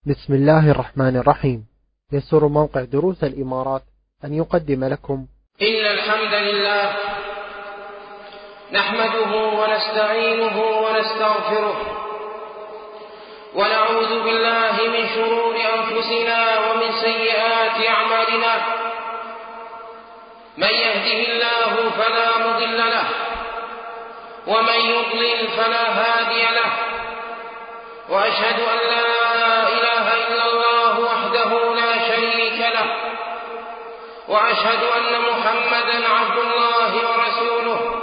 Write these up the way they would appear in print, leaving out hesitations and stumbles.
بسم الله الرحمن الرحيم. يسر موقع دروس الإمارات أن يقدم لكم إن الحمد لله نحمده ونستعينه ونستغفره ونعوذ بالله من شرور أنفسنا ومن سيئات أعمالنا. من يهده الله فلا مضل له ومن يضلل فلا هادي له، وأشهد أن لا إله إلا الله وحده لا شريك له، وأشهد أن محمدًا عبد الله ورسوله.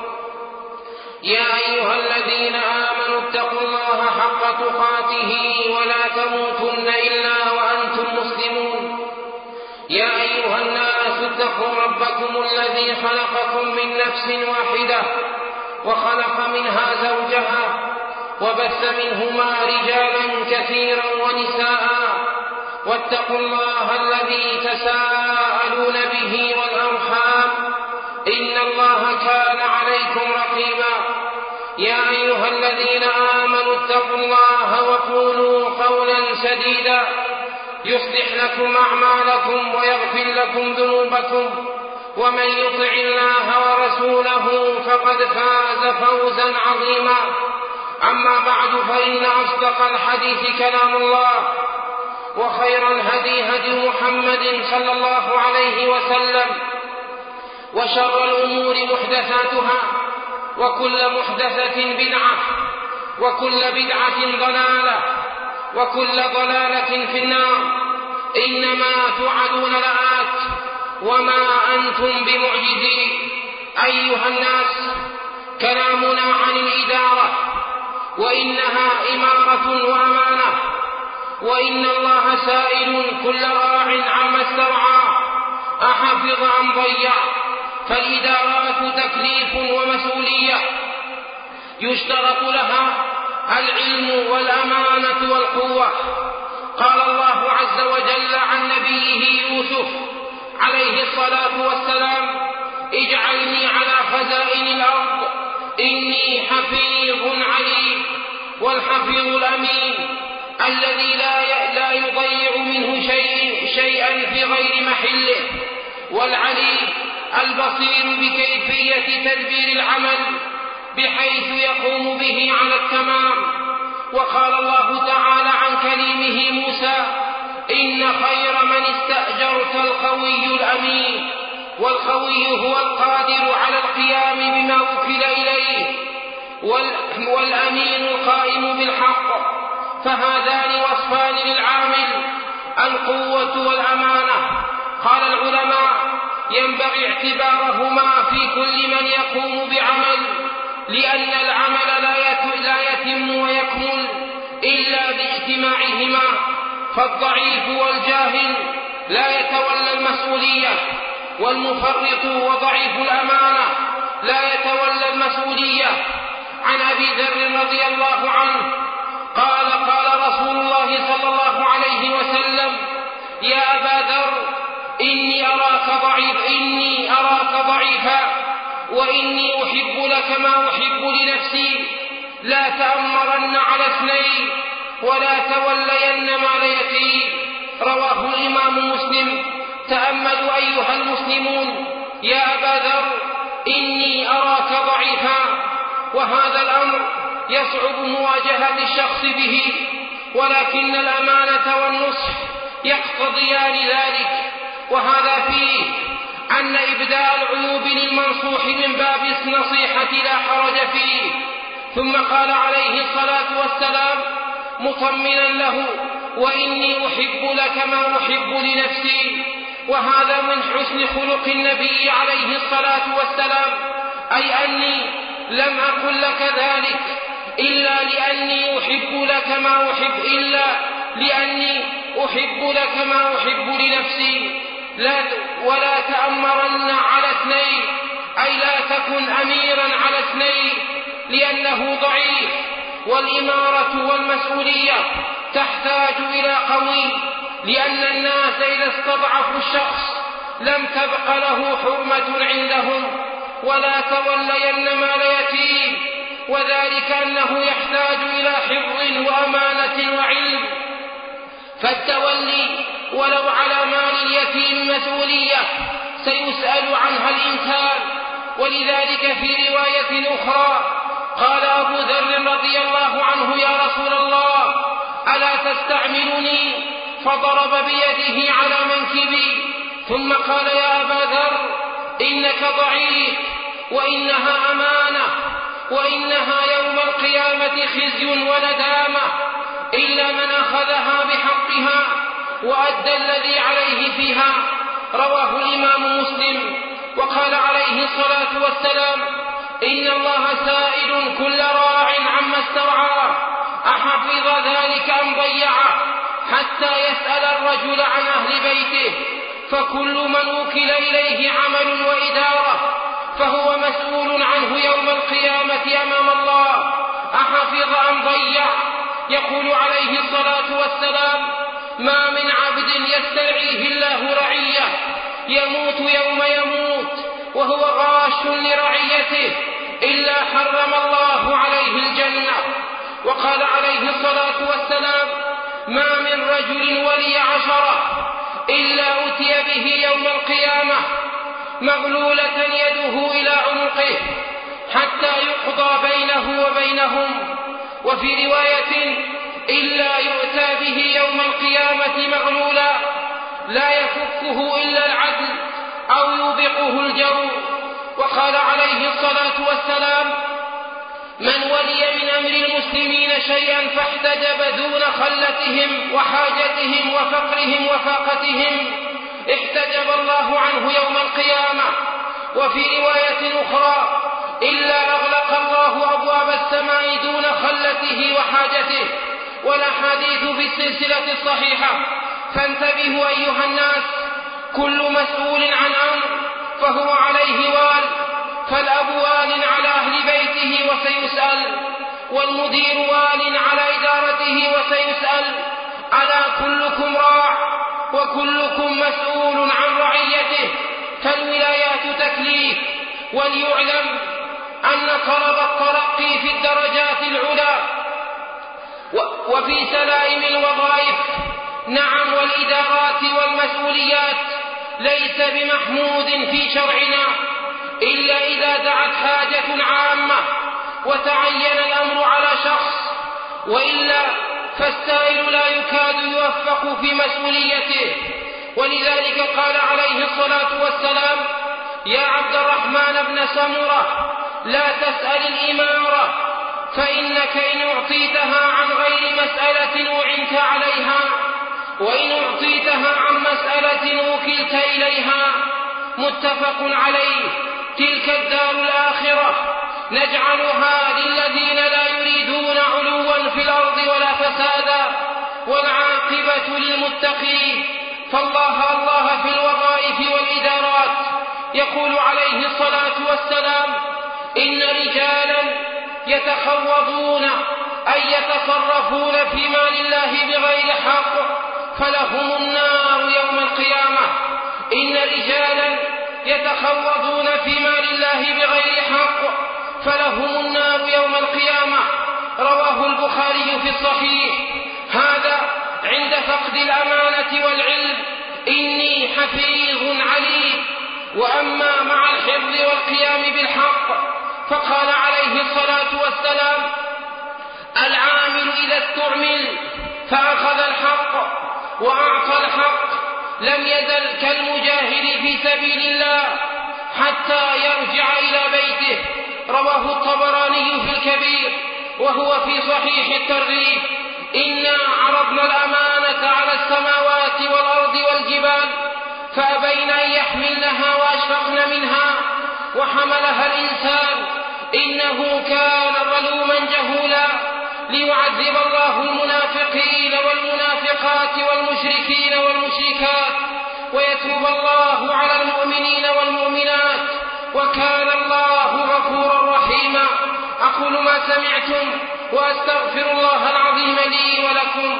يا أيها الذين آمنوا اتقوا الله حق تقاته ولا تموتن إلا وأنتم مسلمون. يا أيها الناس اتقوا ربكم الذي خلقكم من نفس واحدة وخلق منها زوجها وبث منهما رجالا كثيرا ونساء، واتقوا الله الذي تساءلون به والأرحام إن الله كان عليكم رقيبا. يا أيها الذين آمنوا اتقوا الله وقولوا قولا سديدا يصلح لكم أعمالكم ويغفر لكم ذنوبكم، ومن يطع الله ورسوله فقد فاز فوزا عظيما. أما بعد، فإن أصدق الحديث كلام الله، وخير الهدي هدي محمد صلى الله عليه وسلم، وشر الأمور محدثاتها، وكل محدثة بدعة، وكل بدعة ضلالة، وكل ضلالة في النار. إنما توعدون لآت وما أنتم بمعجزين. أيها الناس، كلامنا عن الإدارة، وإنها إمارة وأمانة، وإن الله سائل كل راع عما استرعى أحفظ أم ضيع. فالإدارات تكليف ومسؤولية يشترط لها العلم والأمانة والقوة. قال الله عز وجل عن نبيه يوسف عليه الصلاة والسلام: اجعلني على خزائن الأرض إني حفيظ عليم. والحفيظ الأمين الذي لا يضيع منه شيئا في غير محله، والعليم البصير بكيفية تدبير العمل بحيث يقوم به على التمام. وقال الله تعالى عن كليمه موسى: إن خير من استأجرت القوي الأمين. والقوي هو القادر على القيام بما وكل إليه، والأمين القائم بالحق. فهذان وصفان للعامل: القوة والأمانة. قال العلماء: ينبغي اعتبارهما في كل من يقوم بعمل، لأن العمل لا يتم ويكمل إلا باجتماعهما. فالضعيف والجاهل لا يتولى المسؤولية، والمفرط وضعيف الأمانة لا يتولى المسؤولية. عن أبي ذر رضي الله عنه قال: قال رسول الله صلى الله عليه وسلم: يا أبا ذر، إني أراك ضعيفا، وإني أحب لك ما أحب لنفسي. لا تأمرن على اثنين، ولا تولين مال يتيم. رواه الإمام مسلم. تأملوا أيها المسلمون. يا أبا ذر، إني أراك ضعيفا. وهذا الأمر يصعب مواجهة الشخص به، ولكن الأمانة والنصح يقتضيان ذلك. وهذا فيه أن إبداء العيوب للمنصوح من باب النصيحة لا حرج فيه. ثم قال عليه الصلاة والسلام مطمنا له: وإني أحب لك ما أحب لنفسي. وهذا من حسن خلق النبي عليه الصلاة والسلام، أي أني لم أقل لك ذلك إلا لأني أحب لك ما أحب لنفسي. ولا تأمرن على اثنين، أي لا تكن أميرا على اثنين، لأنه ضعيف. والإمارة والمسؤولية تحتاج إلى قوي، لأن الناس إذا استضعفوا الشخص لم تبق له حرمة عندهم. ولا تولين مال يتيم، وذلك أنه يحتاج إلى حفظ وأمانة وعلم. فالتولي ولو على مال اليتيم مسؤولية سيسأل عنها الإنسان. ولذلك في رواية أخرى قال أبو ذر رضي الله عنه: يا رسول الله ألا تستعملني؟ فضرب بيده على منكبي ثم قال: يا أبا ذر إنك ضعيف وإنها أمانة وإنها يوم القيامة خزي وندامة إلا من أخذها بحقها وأدى الذي عليه فيها. رواه الإمام مسلم. وقال عليه الصلاة والسلام: إن الله سائل كل راع عما استرعاه أحفظ ذلك أم ضيعه، حتى يسأل الرجل عن أهل بيته، فكل من وكل إليه عمل وإدارة فهو مسؤول عنه يوم القيامة أمام الله أحفظ أم ضيع. يقول عليه الصلاة والسلام: ما من عبد يسترعيه الله رعية يموت يوم يموت وهو غاش لرعيته إلا حرم الله عليه الجنة. وقال عليه الصلاة والسلام: ما من رجل ولي 10 إلا أتي به يوم القيامة مغلولة يده إلى عنقه حتى يقضى بينه وبينهم. وفي رواية: إلا يؤتى به يوم القيامة مغلولا لا يفكه إلا العدل أو يوبقه الجور. وقال عليه الصلاة والسلام: من ولي من أمر المسلمين شيئا فاحتجب دون خلتهم وحاجتهم وفقرهم وفاقتهم احتجب الله عنه يوم القيامة. وفي رواية أخرى: إلا أغلق الله أبواب السماء دون خلته وحاجته. والأحاديث بالسلسلة الصحيحة. فانتبهوا أيها الناس، كل مسؤول عن أمر فهو عليه وال، فالأب وال على أهل بيته وسيسأل، والمدير وال على إدارته وسيسأل. ألا كلكم راع وكلكم مسؤول عن رعيته. فالولايات تكليف. وليعلم أن طلب الترقي في الدرجات العلى وفي سلائم الوظائف نعم والإدارات والمسؤوليات ليس بمحمود في شرعنا إلا إذا دعت حاجة عامة وتعين الأمر على شخص، وإلا فالسائل لا يكاد يوفق في مسؤوليته. ولذلك قال عليه الصلاة والسلام: يا عبد الرحمن بن سمرة لا تسأل الإمارة، فإنك إن أعطيتها عن غير مسألة أعنت عليها، وإن أعطيتها عن مسألة وكلت إليها. متفق عليه. تلك الدار الآخرة نجعلها للذين لا يريدون علوا في الأرض ولا فسادا، والعاقبة للمتقين. فالله الله في الوظائف والإدارات. يقول عليه الصلاة والسلام: إن رجالا يتخوضون أي يتصرفون في مال الله بغير حق فلهم النار يوم القيامة. إن رجالا يتخوضون في مال الله بغير حق فلهم النار يوم القيامة. رواه البخاري في الصحيح. هذا عند فقد الأمانة والعلم إني حفيظ عليم. وأما مع الحفظ والقيام بالحق فقال عليه الصلاة والسلام: العامل إذا استعمل فأخذ الحق وأعطى الحق لم يزل كالمجاهد في سبيل الله حتى يرجع إلى بيته. رواه الطبراني في الكبير وهو في صحيح الترغيب. إنا عرضنا الأمانة على السماوات والأرض والجبال فأبين أن يحملنها وأشفقن منها وحملها الإنسان إنه كان ظلوما جهولا. ليعذب الله المنافقين والمنافقات والمشركين والمشركات ويتوب الله على المؤمنين والمؤمنات وكان الله غفورا رحيما. أقول ما سمعتم وأستغفر الله العظيم لي ولكم.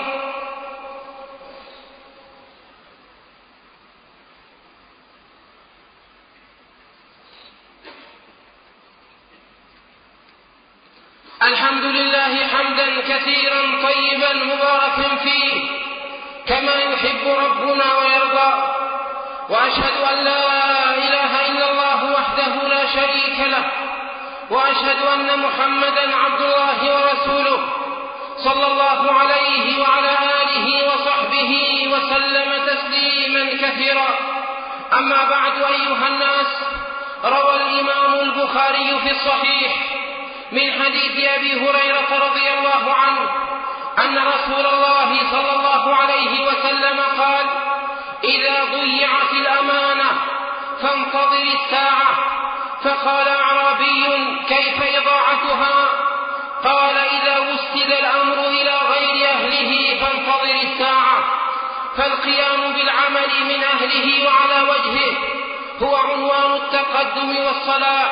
الحمد لله حمدا كثيرا طيبا مباركا فيه يحب ربنا ويرضى، وأشهد أن لا إله إلا الله وحده لا شريك له، وأشهد أن محمدا عبد الله ورسوله صلى الله عليه وعلى آله وصحبه وسلم تسليما كثيرا. أما بعد، أيها الناس، روى الإمام البخاري في الصحيح من حديث أبي هريرة رضي الله عنه أن رسول الله صلى الله عليه وسلم قال: إذا ضيعت الأمانة فانتظر الساعة. فقال أعرابي: كيف إضاعتها؟ قال: إذا وسد الأمر إلى غير أهله فانتظر الساعة. فالقيام بالعمل من أهله وعلى وجهه هو عنوان التقدم والصلاح،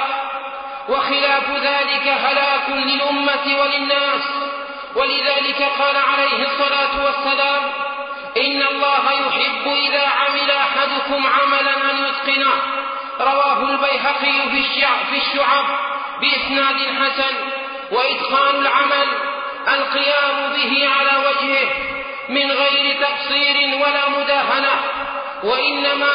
وخلاف ذلك هلاك للأمة وللناس. ولذلك قال عليه الصلاة والسلام: إن الله يحب إذا عمل أحدكم عملا أن يتقنه. رواه البيهقي في الشعب بإسناد حسن. وإتقان العمل القيام به على وجهه من غير تقصير ولا مداهنة، وإنما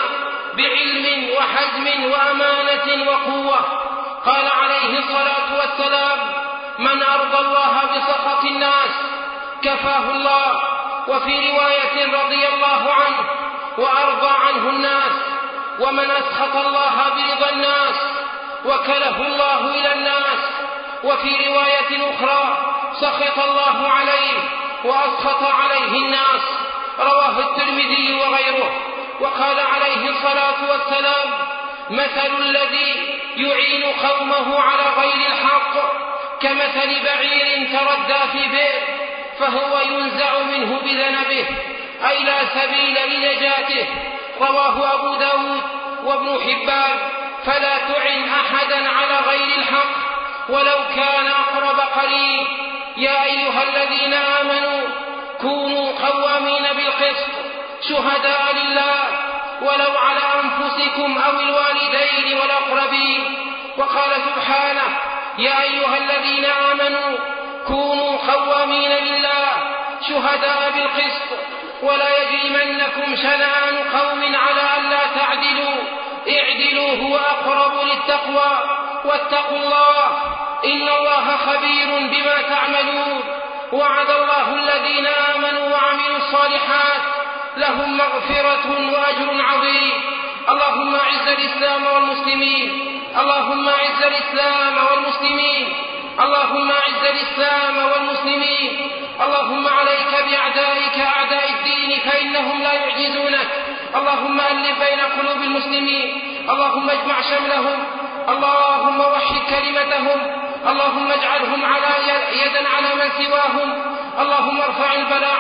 بعلم وحزم وأمانة وقوة. قال عليه الصلاة والسلام: من أرضى الله بسخط الناس كفاه الله. وفي رواية: رضي الله عنه وأرضى عنه الناس. ومن أسخط الله برضا الناس وكله الله إلى الناس. وفي رواية أخرى: سخط الله عليه وأسخط عليه الناس. رواه الترمذي وغيره. وقال عليه الصلاة والسلام: مثل الذي يعين قومه على غير الحق كمثل بعير تردى في بئر فهو ينزع منه بذنبه، أي لا سبيل لنجاته. رواه أبو داود وابن حبان. فلا تعن أحدا على غير الحق ولو كان أقرب قريب. يا أيها الذين آمنوا كونوا قوامين بالقسط شهداء لله ولو على أنفسكم أو الوالدين والأقربين. وقال سبحانه: يا أيها الذين آمنوا كونوا قوامين لله شهداء بالقسط ولا يجرمنكم شنآن قوم على ألا تعدلوا اعدلوا هو أقرب للتقوى واتقوا الله إن الله خبير بما تعملون. وعد الله الذين آمنوا وعملوا الصالحات لهم مغفرة وأجر عظيم. اللهم أعز الإسلام والمسلمين، اللهم أعز الإسلام والمسلمين، اللهم أعز الإسلام والمسلمين. اللهم عليك بأعدائك أعداء الدين فإنهم لا يعجزونك. اللهم ألف بين قلوب المسلمين، اللهم اجمع شملهم، اللهم وحد كلمتهم، اللهم اجعلهم يدا على من سواهم. اللهم ارفع البلاء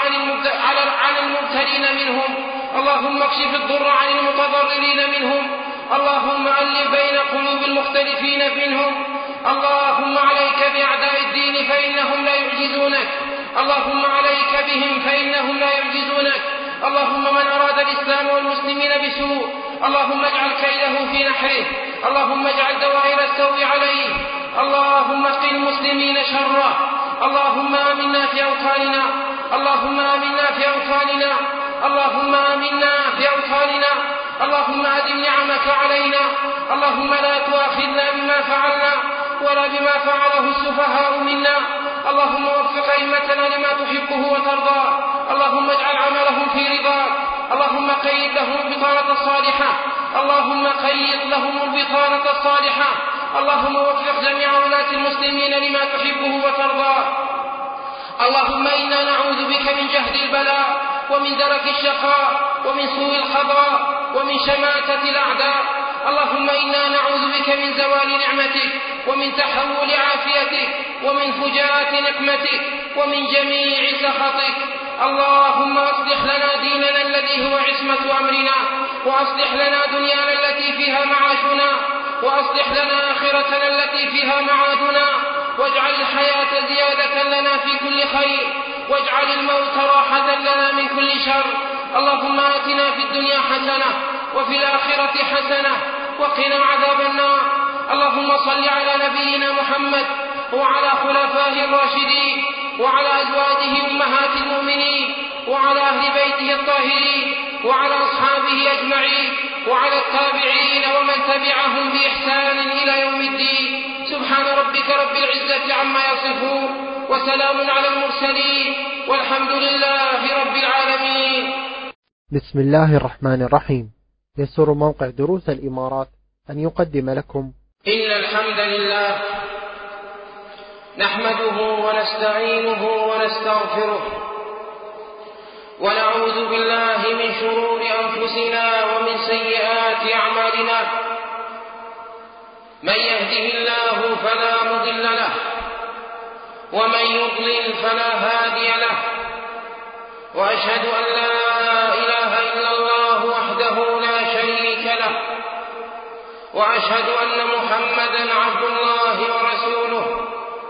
عن المبتلين منهم، اللهم اكشف الضر عن المتضررين منهم، اللهم ألف بين قلوب المختلفين منهم. اللهم عليك بأعداء الدين فإنهم لا يعجزونك، اللهم عليك بهم فإنهم لا يعجزونك. اللهم من أراد الإسلام والمسلمين بسوء اللهم اجعل كيده في نحره، اللهم اجعل دوائر السوء عليه، اللهم قِ المسلمين شره. اللهم آمنا في أوطاننا، اللهم آمنا في أوطاننا، اللهم آمنا في أوطاننا. اللهم أدم نعمك علينا، اللهم لا تؤاخذنا بما فعلنا ولا بما فعله السفهاء منا. اللهم وفق أئمتنا لما تحبه وترضاه، اللهم اجعل عملهم في رضاك، اللهم قيد لهم البطانة الصالحة، اللهم قيد لهم البطانة الصالحة. اللهم وفق جميع ولاة المسلمين لما تحبه وترضاه. اللهم إنا نعوذ بك من جهد البلاء ومن درك الشقاء ومن سوء القضاء ومن شماتة الأعداء. اللهم إنا نعوذ بك من زوال نعمتك ومن تحول عافيتك ومن فجاءة نقمتك ومن جميع سخطك. اللهم أصلح لنا ديننا الذي هو عصمة أمرنا، وأصلح لنا دنيانا التي فيها معاشنا، وأصلح لنا آخرتنا التي فيها معادنا، واجعل الحياة زيادة لنا في كل خير، واجعل الموت راحة لنا من كل شر. اللهم آتنا في الدنيا حسنة وفي الآخرة حسنة وقنا عذاب النار. اللهم صل على نبينا محمد وعلى خلفائه الراشدين وعلى أزواجه أمهات المؤمنين وعلى أهل بيته الطاهرين أجمعين وعلى التابعين ومن تبعهم بإحسان إلى يوم الدين. سبحان ربك رب العزة عما يصفون وسلام على المرسلين والحمد لله رب العالمين. بسم الله الرحمن الرحيم. يسر موقع دروس الإمارات أن يقدم لكم إن الحمد لله نحمده ونستعينه ونستغفره ونعوذ بالله من شرور أنفسنا ومن سيئات أعمالنا. من يهده الله فلا مضل له ومن يضلل فلا هادي له، وأشهد أن لا إله إلا الله وحده لا شريك له، وأشهد أن محمدا عبد الله ورسوله.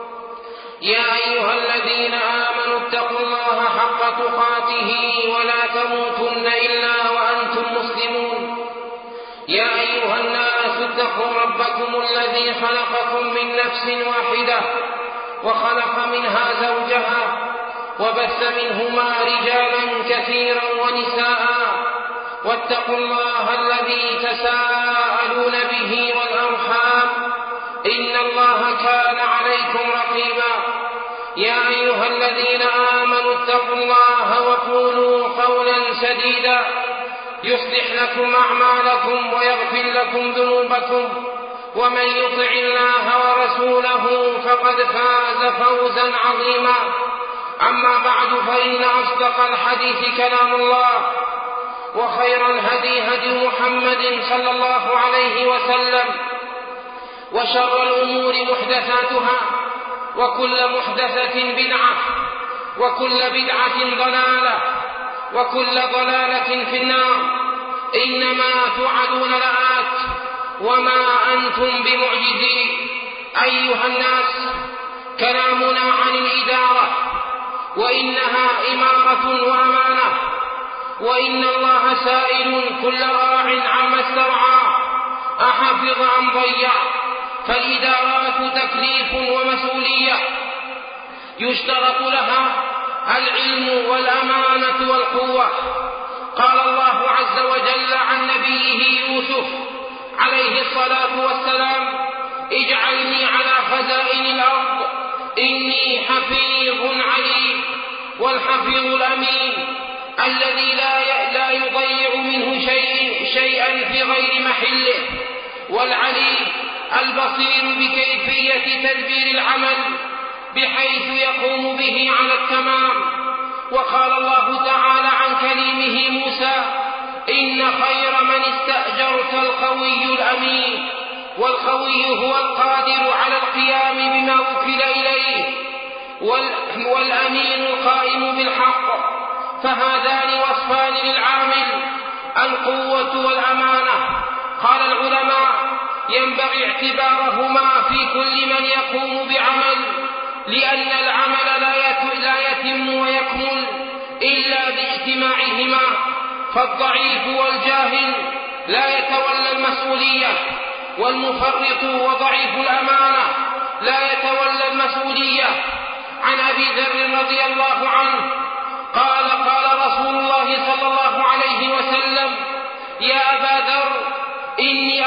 يا أيها الذين آمنوا اتقوا الله حق تقاته ولا تموتن إلا وأنتم مسلمون. يا أيها الناس اتقوا ربكم الذي خلقكم من نفس واحدة وخلق منها زوجها وبث منهما رجالا كثيرا ونساء، واتقوا الله الذي تساءلون به والأرحام إن الله كان عليكم رقيبا. يا أيها الذين آمنوا اتقوا الله وقولوا قولا سديدا يصلح لكم أعمالكم ويغفر لكم ذنوبكم، ومن يطع الله ورسوله فقد فاز فوزا عظيما. أما بعد، فإن أصدق الحديث كلام الله، وخير الهدي هدي محمد صلى الله عليه وسلم، وشر الأمور محدثاتها، وكل محدثة بدعة، وكل بدعة ضلالة، وكل ضلالة في النار. إنما توعدون لآت وما أنتم بمعجزين. أيها الناس، كلامنا عن الإدارة، وإنها إمارة وأمانة، وإن الله سائل كل راع عما استرعاه أحفظ أم ضيع. فالإدارات تكليف ومسؤولية يشترط لها العلم والأمانة والقوة. قال الله عز وجل عن نبيه يوسف عليه الصلاة والسلام: اجعلني على خزائن الأرض إني حفيظ عليم. والحفيظ الأمين الذي لا يضيع منه شيئا في غير محله، والعليم البصير بكيفية تدبير العمل بحيث يقوم به على التمام. وقال الله تعالى عن كليمه موسى: إن خير من استأجرت القوي الأمين. والقوي هو القادر على القيام بما وكل إليه، والأمين القائم بالحق. فهذان وصفان للعامل: القوة والأمانة. قال العلماء: ينبغي اعتبارهما في كل من يقوم بعمل، لأن العمل لا يتم ويكمل إلا باجتماعهما. فالضعيف والجاهل لا يتولى المسؤولية، والمفرط وضعيف الأمانة لا يتولى المسؤولية. عن أبي ذر رضي الله عنه قال: قال رسول الله صلى الله عليه وسلم: يا أبا ذر، إني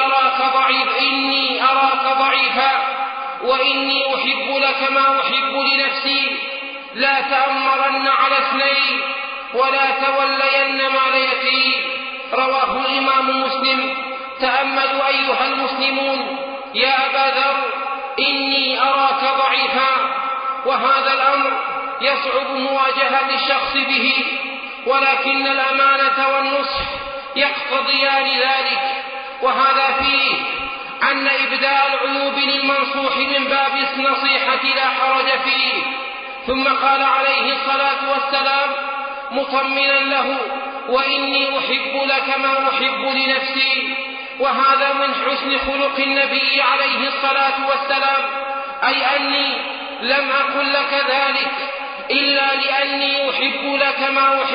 أراك ضعيفا، وإني أحب لك ما أحب لنفسي. لا تأمرن على اثنين، ولا تولين مال يتيم. رواه الإمام مسلم. تأملوا أيها المسلمون: يا أبا ذر، إني أراك ضعيفا. وهذا الأمر يصعب مواجهة الشخص به، ولكن الأمانة والنصح يقتضيان ذلك. وهذا فيه أن إبداء العيوب للمنصوح من باب النصيحة لا حرج فيه. ثم قال عليه الصلاة والسلام مطمنا له: وإني أحب لك ما أحب لنفسي. وهذا من حسن خلق النبي عليه الصلاة والسلام، أي أني لم أقل لك ذلك إلا لأني أحب لك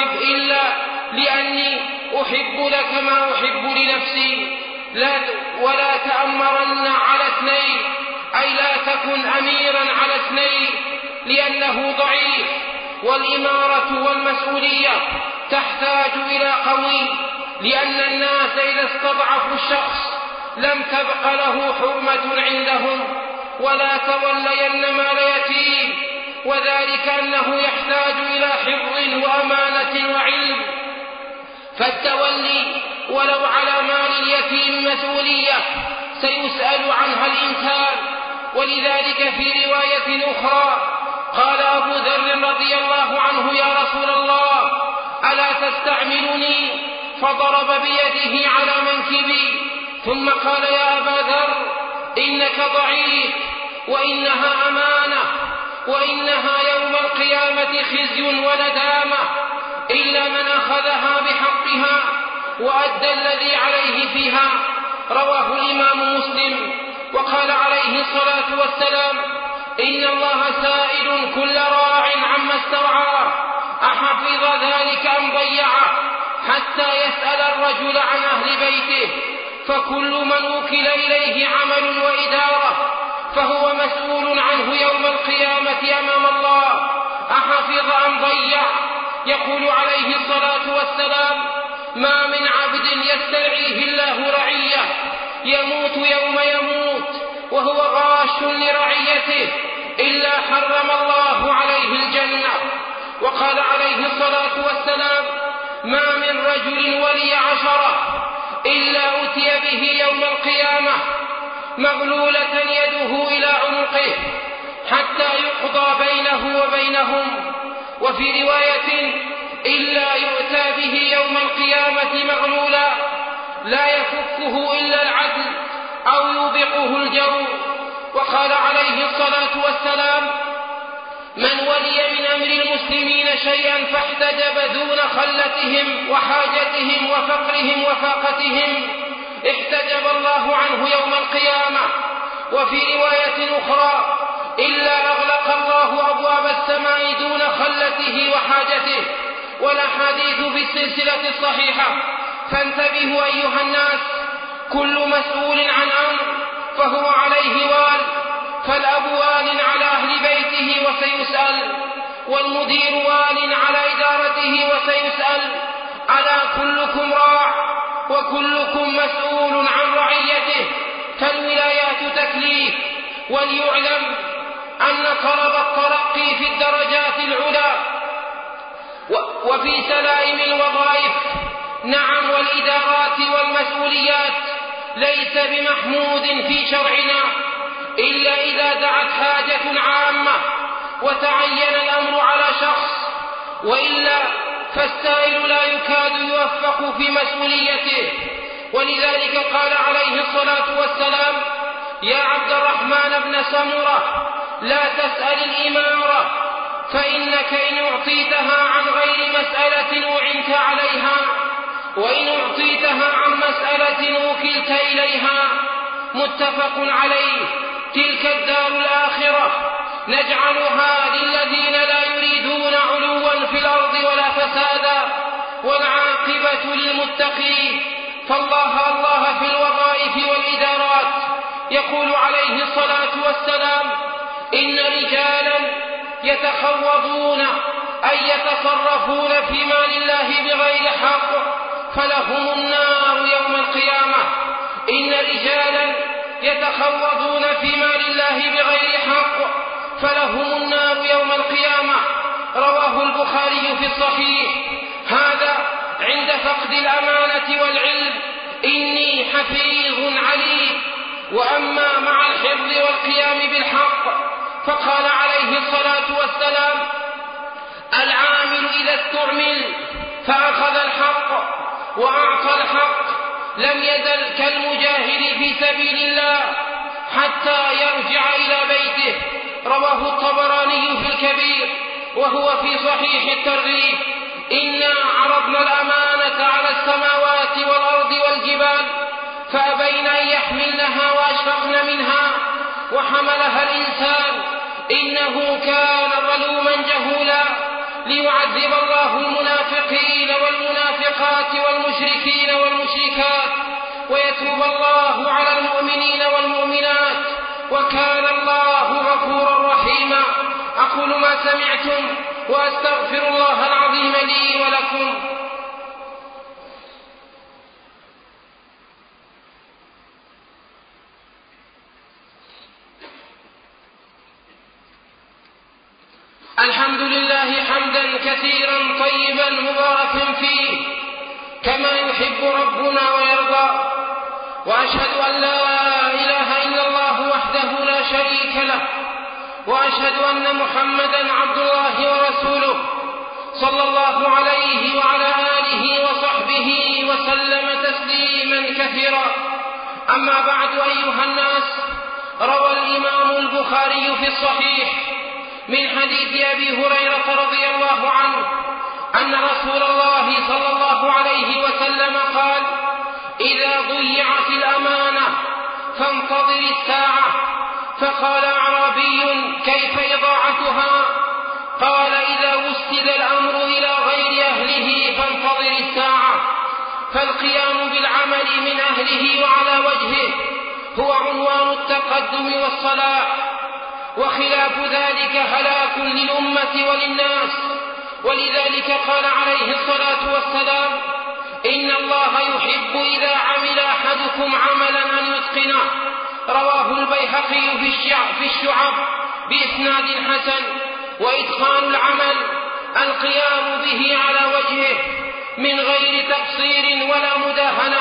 ما أحب لنفسي. ولا تأمرن على اثنين، أي لا تكن أميرا على اثنين، لأنه ضعيف. والإمارة والمسؤولية تحتاج إلى قوي، لأن الناس إذا استضعفوا الشخص لم تبق له حرمة عندهم، ولا تولين مال يتيم، وذلك أنه يحتاج إلى حفظ وأمانة وعلم، فالتولي ولو على مال اليتيم مسؤولية سيسأل عنها الإنسان. ولذلك في رواية أخرى قال أبو ذر رضي الله عنه: يا رسول الله، ألا تستعملني؟ فضرب بيده على منكبي، ثم قال: يا أبا ذر، إنك ضعيف، وإنها أمانة، وإنها يوم القيامة خزي وندامة، إلا من أخذها بحقها وأدى الذي عليه فيها. رواه الإمام مسلم. وقال عليه الصلاة والسلام: إن الله سائل كل راع عما استرعاه أحفظ ذلك أم ضيعه، حتى يسأل الرجل عن أهل بيته، فكل من وكل إليه عمل وإدارة فهو مسؤول عنه يوم القيامة أمام الله، أحفظ أم ضيع. يقول عليه الصلاة والسلام: ما من عبد يسترعيه الله رعية يموت يوم يموت وهو غاش لرعيته إلا حرم الله عليه الجنة. وقال عليه الصلاة والسلام: ما من رجل ولي 10 إلا أتي به يوم القيامة مغلولة يده إلى عنقه حتى يقضى بينه وبينهم. وفي رواية: إلا يؤتى به يوم القيامة مغلولا لا يفكه إلا العدل أو يوبقه الجور. وقال عليه الصلاة والسلام: من ولي من أمر المسلمين شيئا فاحتجب دون خلتهم وحاجتهم وفقرهم وفاقتهم احتجب الله عنه يوم القيامة. وفي رواية أخرى: إلا أغلق الله أبواب السماء دون خلته وحاجته. والأحاديث في السلسلة الصحيحة. فانتبهوا أيها الناس، كل مسؤول عن أمر فهو عليه وال، فالأب وال على أهل بيته وسيسأل، والمدير وال على إدارته وسيسأل. ألا كلكم راع وكلكم مسؤول عن رعيته، فالولايات تكليف. وليعلم أن طلب الترقي في الدرجات العلى وفي سلائم الوظائف نعم والإدارات والمسؤوليات ليس بمحمود في شرعنا إلا إذا دعت حاجة عامة وتعين الأمر على شخص، وإلا فالسائل لا يكاد يوفق في مسؤوليته. ولذلك قال عليه الصلاة والسلام: يا عبد الرحمن بن سمرة، لا تسأل الإمارة، فإنك إن أعطيتها عن غير مسألة أعنت عليها، وإن أعطيتها عن مسألة وكلت إليها. متفق عليه. تلك الدار الآخرة نجعلها للذين لا يريدون علوا في الأرض ولا فسادا، والعاقبة للمتقين. فالله الله في الوظائف والإدارات. يقول عليه الصلاة والسلام: إن رجالا يتخوضون أي يتصرفون في مال الله بغير حق فلهم النار يوم القيامة. إن رجالا يتخوضون في مال الله بغير حق فلهم النار يوم القيامة. رواه البخاري في الصحيح. هذا عند فقد الأمانة والعلم إني حفيظ عليم. وأما مع الحفظ والقيام بالحق فقال عليه الصلاة والسلام: العامل إذا استعمل فأخذ الحق وأعطى الحق لم يزل كالمجاهد في سبيل الله حتى يرجع إلى بيته. رواه الطبراني في الكبير وهو في صحيح الترغيب. إنا عرضنا الأمانة على السماوات والأرض والجبال فأبين أن يحملنها وأشفقن منها وحملها الإنسان إنه كان ظلوما جهولا. ليعذب الله المنافقين والمنافقات والمشركين والمشركات ويتوب الله على المؤمنين والمؤمنات وكان الله غفورا رحيما. أقول ما سمعتم وأستغفر الله العظيم لي ولكم. الحمد لله حمدا كثيرا طيبا مباركا فيه كما يحب ربنا ويرضى، وأشهد أن لا إله إلا الله وحده لا شريك له، وأشهد أن محمدا عبد الله ورسوله صلى الله عليه وعلى آله وصحبه وسلم تسليما كثيرا. أما بعد، أيها الناس، روى الإمام البخاري في الصحيح من حديث أبي هريرة رضي الله عنه أن رسول الله صلى الله عليه وسلم قال: إذا ضيعت الأمانة فانتظر الساعة. فقال أعرابي: كيف إضاعتها؟ قال: إذا وسد الأمر إلى غير أهله فانتظر الساعة. فالقيام بالعمل من أهله وعلى وجهه هو عنوان التقدم والصلاح، وخلاف ذلك هلاك للأمة وللناس. ولذلك قال عليه الصلاة والسلام: إن الله يحب إذا عمل أحدكم عملا أن يتقنه. رواه البيهقي في الشعب بإسناد حسن. وإتقان العمل القيام به على وجهه من غير تقصير ولا مداهنة،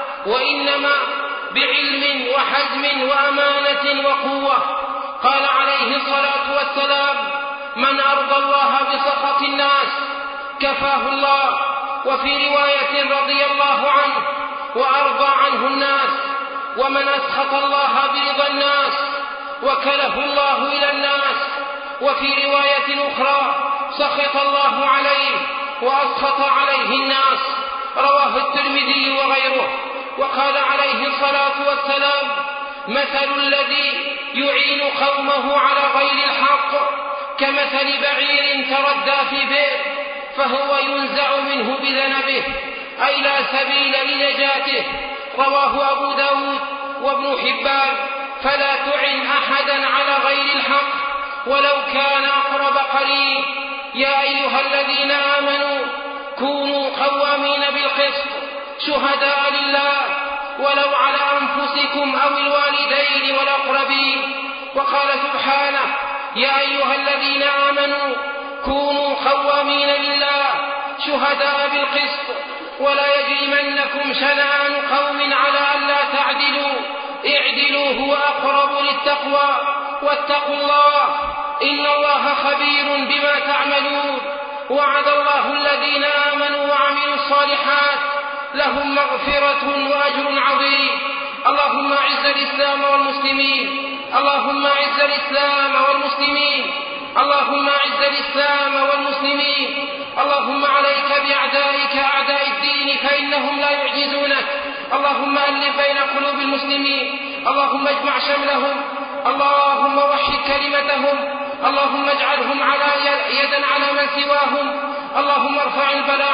وإنما بعلم وحزم وأمانة وقوة. قال عليه الصلاة والسلام: من أرضى الله بسخط الناس كفاه الله. وفي رواية: رضي الله عنه وأرضى عنه الناس. ومن أسخط الله برضا الناس وكله الله إلى الناس. وفي رواية أخرى: سخط الله عليه وأسخط عليه الناس. رواه الترمذي وغيره. وقال عليه الصلاة والسلام: مثل الذي يعين قومه على غير الحق كمثل بعير تردى في بئر فهو ينزع منه بذنبه، أي لا سبيل لنجاته. رواه أبو داود وابن حبان. فلا تعن أحدا على غير الحق ولو كان أقرب قريب. يا أيها الذين آمنوا كونوا قوامين بالقسط شهداء لله ولو على أنفسكم أو الوالدين والأقربين. وقال سبحانه: يا أيها الذين آمنوا كونوا قوامين لله شهداء بالقسط ولا يجرمنكم شنآن قوم على ألا تعدلوا اعدلوا هو أقرب للتقوى واتقوا الله إن الله خبير بما تعملون. وعد الله الذين آمنوا وعملوا الصالحات لهم مغفرة وأجر عظيم. اللهم أعز الإسلام والمسلمين، اللهم أعز الإسلام والمسلمين، اللهم أعز الإسلام والمسلمين. اللهم عليك بأعدائك أعداء الدين فإنهم لا يعجزونك. اللهم ألف بين قلوب المسلمين، اللهم اجمع شملهم، اللهم وحد كلمتهم، اللهم اجعلهم يدا على من سواهم. اللهم ارفع البلاء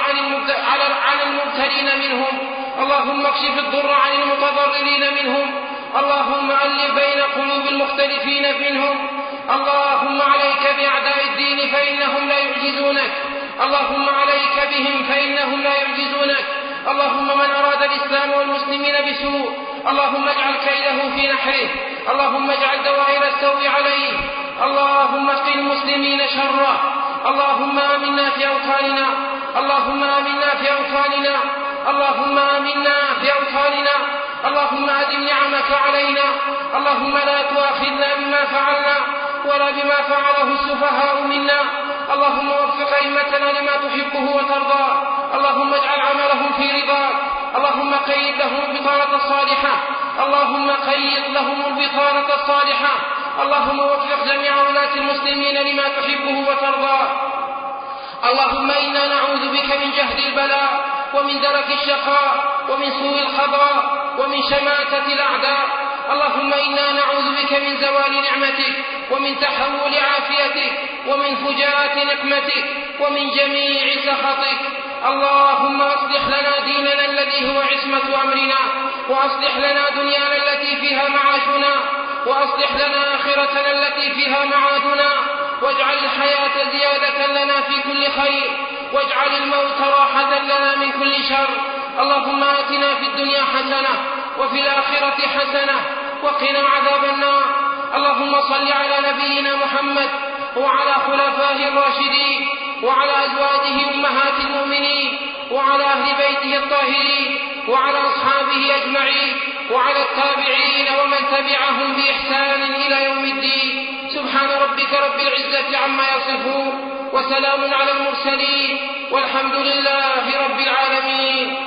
عن المبتلين منهم، اللهم اكشف الضر عن المتضررين منهم، اللهم ألف بين قلوب المختلفين منهم. اللهم عليك بأعداء الدين فإنهم لا يعجزونك، اللهم عليك بهم فإنهم لا يعجزونك. اللهم من أراد الإسلام والمسلمين بسوء اللهم اجعل كيده في نحره، اللهم اجعل دوائر السوء عليه، اللهم قِ المسلمين شره. اللهم آمنا في أوطاننا، اللهم آمنا في أوطاننا، اللهم آمنا في أوطاننا، اللهم أدم نعمك علينا، اللهم لا تؤاخذنا بما فعلنا ولا بما فعله السفهاء منا. اللهم وفق أئمتنا لما تحبه وترضاه، اللهم اجعل عملهم في رضاك، اللهم قيد لهم البطانة الصالحة، اللهم قيد لهم البطانة الصالحة. اللهم وفق جميع ولاة المسلمين لما تحبه وترضاه. اللهم إنا نعوذ بك من جهد البلاء ومن درك الشقاء ومن سوء القضاء ومن شماتة الأعداء. اللهم إنا نعوذ بك من زوال نعمتك ومن تحول عافيتك ومن فجاءة نقمتك ومن جميع سخطك. اللهم أصلح لنا ديننا الذي هو عصمة أمرنا، وأصلح لنا دنيانا التي فيها معاشنا، وأصلح لنا آخرتنا التي فيها معادنا، واجعل الحياة زيادة لنا في كل خير، واجعل الموت راحة لنا من كل شر. اللهم آتنا في الدنيا حسنة وفي الآخرة حسنة وقنا عذاب النار. اللهم صل على نبينا محمد وعلى خلفائه الراشدين وعلى أزواجه أمهات المؤمنين وعلى أهل بيته الطاهرين وعلى أصحابه أجمعين وعلى التابعين ومن تبعهم بإحسان إلى يوم الدين. سبحان ربك رب العزة عما يصفون وسلام على المرسلين والحمد لله رب العالمين.